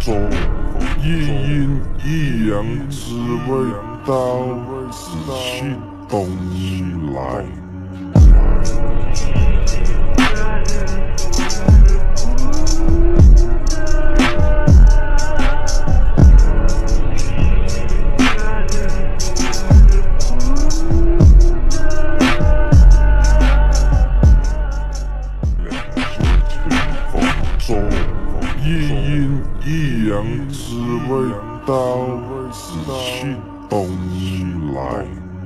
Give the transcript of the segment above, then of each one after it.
中，一阴一阳之味道，自心动以来。一阴一阳之味道，自心动以来。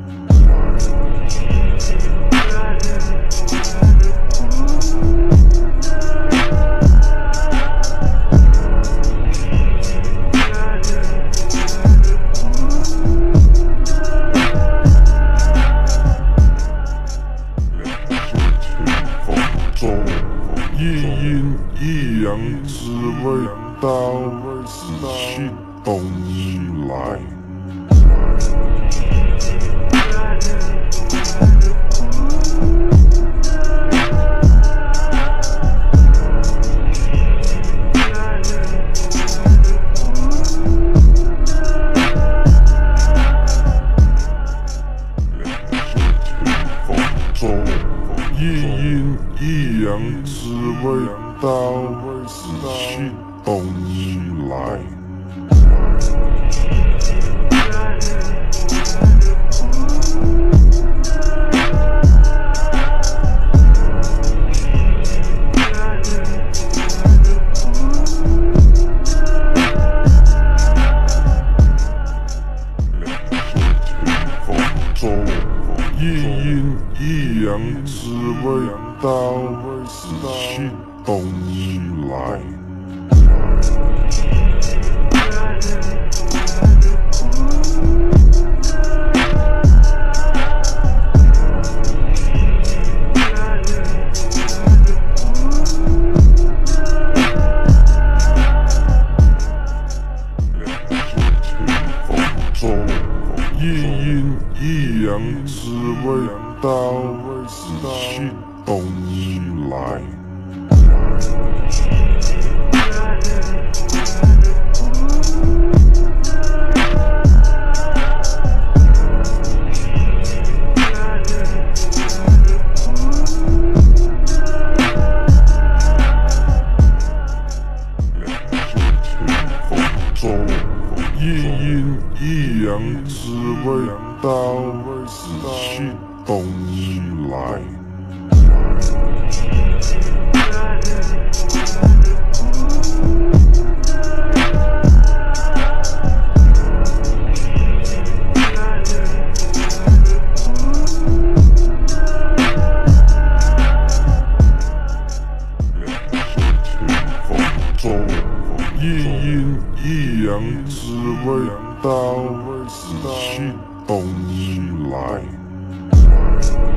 一阴一阳之味道，自心动以来。一阴一阳之味道，自心动以来。一阴一阳之味道，自心动以来。一阴一阳之味道，自心动以来。一阴一阳之味道，自心动以来。一阴一阳之味道，自心动以来。